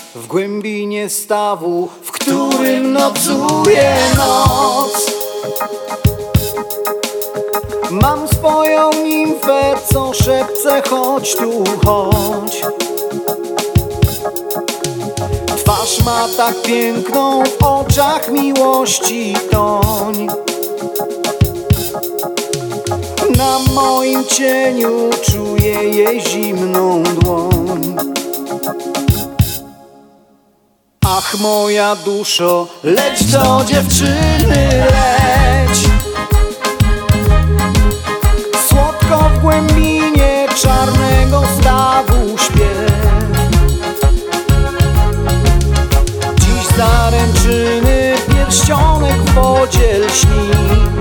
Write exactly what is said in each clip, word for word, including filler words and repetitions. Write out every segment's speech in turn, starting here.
w głębinie stawu, w którym nocuje noc. Mam swoją nimfę, co szepce chodź tu, chodź. Twarz ma tak piękną, w oczach miłości toń. Na moim cieniu czuję jej zimną dłoń. Ach, moja duszo, leć do dziewczyny, leć. Słodko w głębinie czarnego stawu śpiew. Dziś zaręczyny pierścionek w wodzie lśni.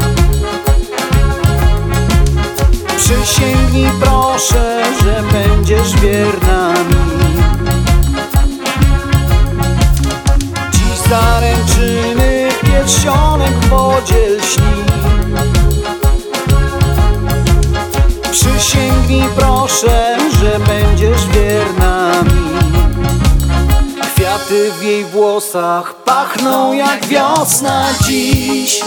Przysięgnij proszę, że będziesz wierna mi. Dziś zaręczyny pierścionek w wodzie lśni. Przysięgnij proszę, że będziesz wierna mi. Kwiaty w jej włosach pachną jak wiosna dziś.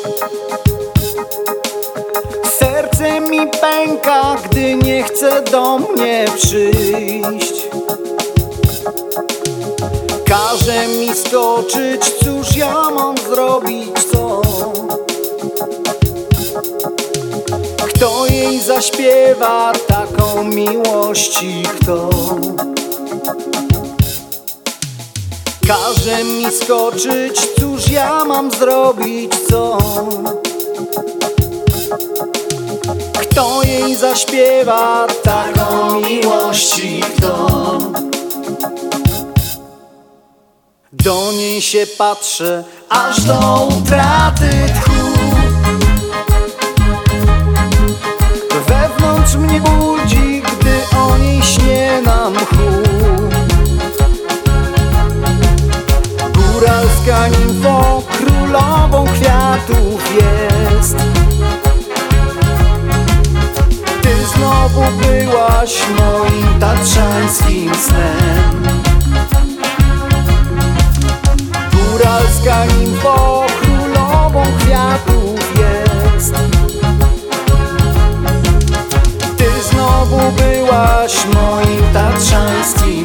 Serce mi pęka, gdy nie chce do mnie przyjść. Każe mi skoczyć, cóż ja mam zrobić, co? Kto jej zaśpiewa taką miłości, kto? Każe mi skoczyć, cóż ja mam zrobić, co? Kto jej zaśpiewa taką miłości, kto? Do niej się patrzę, aż do utraty tchu. Wewnątrz mnie budzi, gdy o niej śnie na mchu. Góralska nimfo, królową kwiatów jest. Ty znowu byłaś moim tatrzańskim snem. Góralska nimfo, królową kwiatów jest. Ty znowu byłaś moim tatrzańskim